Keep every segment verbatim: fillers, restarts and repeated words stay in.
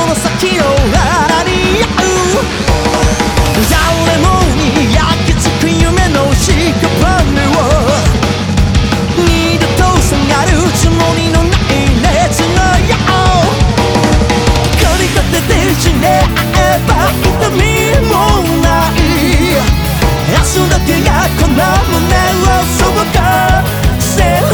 の先をあらに合う誰もに焼き付く夢の屍を二度と下がるつもりのない熱のよう駆り立てて死ねば痛みもない明日だけがこの胸をそうかせる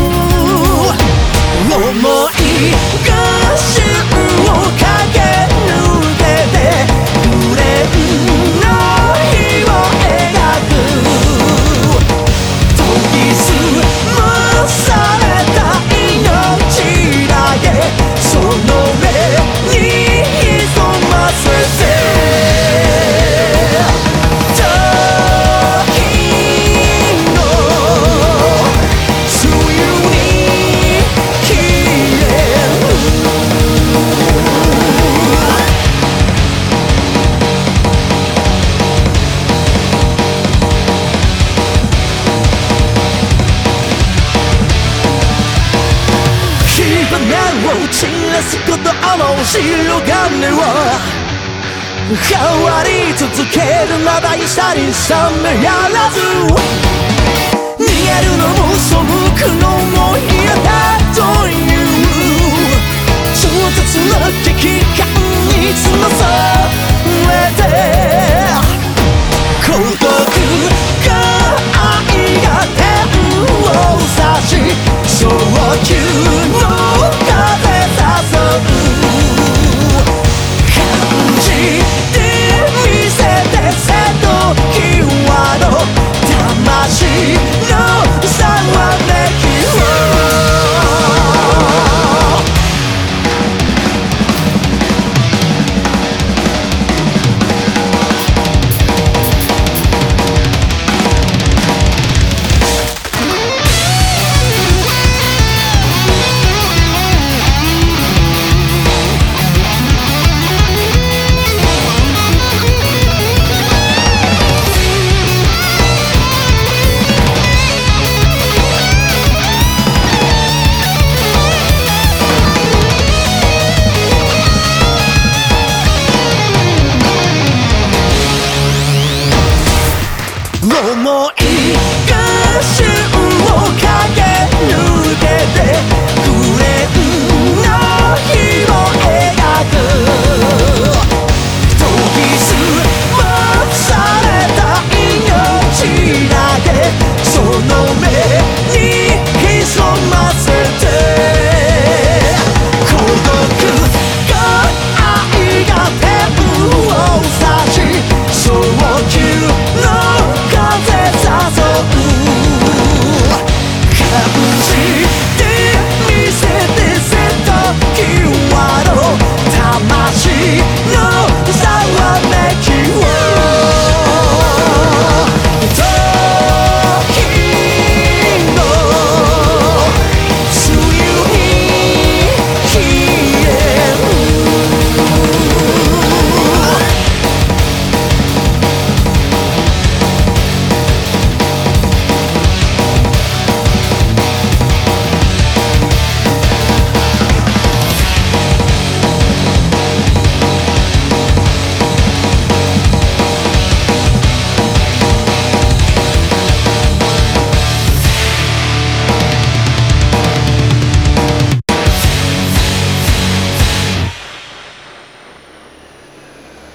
思いがしを駆け抜けてグレーの火を描く研ぎ澄まされた命だけその目に潜ませて散らすことあの白金を変わり続けるまばいさに冷めやらず逃げるのも背くの